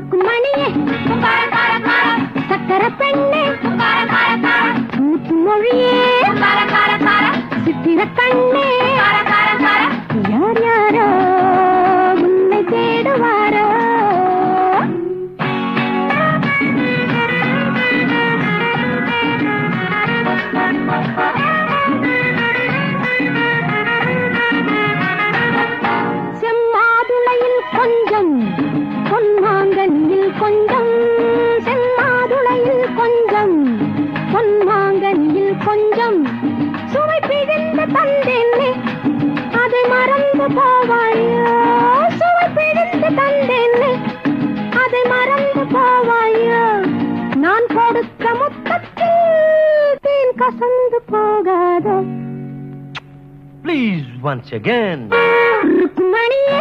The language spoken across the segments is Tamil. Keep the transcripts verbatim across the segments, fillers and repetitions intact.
ருக்குமணியே சக்கர பெண்ணே மூத்து மொழியே சித்திர கண்ணே யார் யாரோ உன்னை தேடுவாரோ செம்மாதுளையில் கொஞ்சம் பொன்மாங்கனியில் கொஞ்சம் செம்மாதுளையில் கொஞ்சம் பொன்மாங்கனியில் கொஞ்சம் சுவை பிழிந்து தந்தேனே அதை மறந்து போவாயோ சுவை பிழிந்து தந்தேனே அதை மறந்து போவாயோ நான் கொடுத்த முத்தத்தில் தேன் கசந்து போகாதோ Please, once again. ருக்குமணியே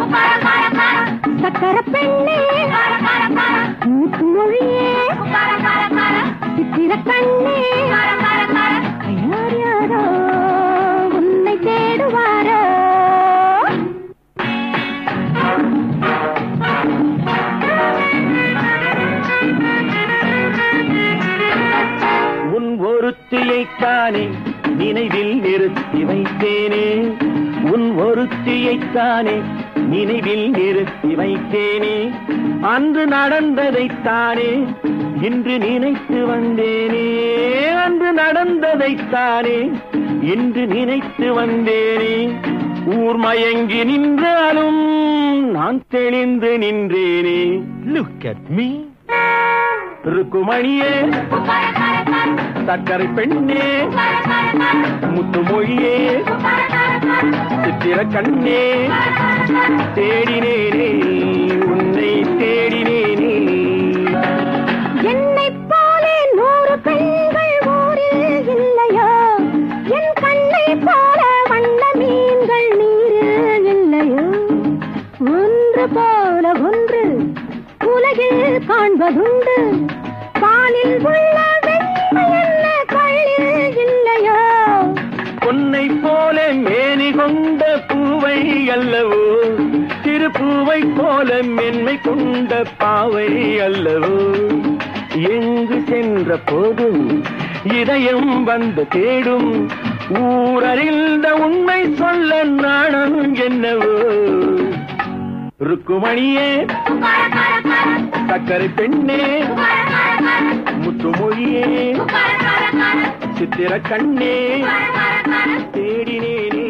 சக்கர பெண்ணே மூத்து மொழியே சித்திர கண்ணே யார் யாரோ உன்னை தேடுவாரோ உன் ஒருத்தியைத்தானே நினைவில் நிறுத்தி வைத்தேனே உன் ஒருத்தியைத்தானே நினைவில் நிறுத்தி வைத்தேனே அன்று நடந்ததைத்தானே இன்று நினைத்து வந்தேனே அன்று நடந்ததைத்தானே இன்று நினைத்து வந்தேனே ஊர் மயங்கி நின்றாலும் நான் தெளிந்து நின்றேனே Look at me ருக்குமணியே சக்கரை பெண்ணே முத்து மொழியே சித்திர கண்ணே தேடினேனே உன்னை தேடினேனே என்னை போலே நூறு பெண்கள் ஊரில் இல்லையோ என் கண்ணை போல வண்ண மீன்கள் நீரில் இல்லையோ ஒன்று போல ஒன்று உலகில் காண்பதுண்டு பாலில் உள்ள வெண்மை என்ன கள்ளில் இல்லையோ பொன்னை போல மேனி கொண்ட பூவை அல்லவோ சிறு பூவை போல மென்மை கொண்ட பாவை அல்லவோ எங்கு சென்ற போதும் இதயம் வந்து தேடும் ஊரறிந்த உண்மை சொல்ல நாணம் என்னவோ ருக்குமணியே சக்கரை பெண்ணே முத்து மொழியே சித்திர கண்ணே தேடினேனே